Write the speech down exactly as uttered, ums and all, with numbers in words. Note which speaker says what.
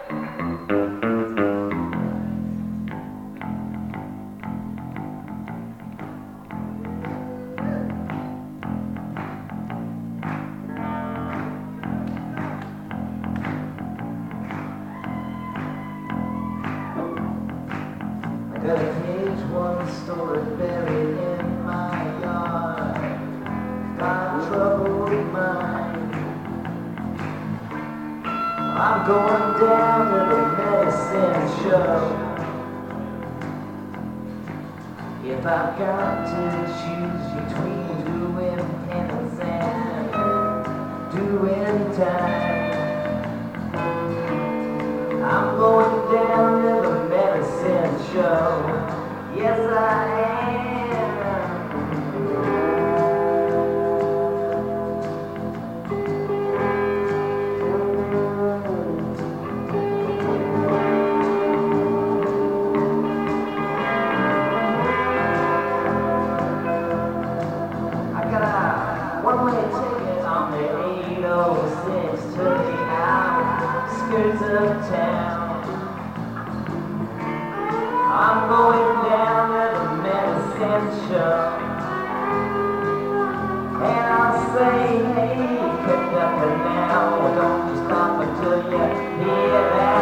Speaker 1: Got a cage, one story buried in my yard. Got a troubled mind. I'm going down to the medicine show. If I've got to choose between doing penance and doing time, I'm going down to the medicine show. Yes, I am. I got a one-way ticket on the eight oh six to the outskirts of town. I'm going down to the medicine show, and I'll say, hey, pick up and now, don't you stop until you hear that.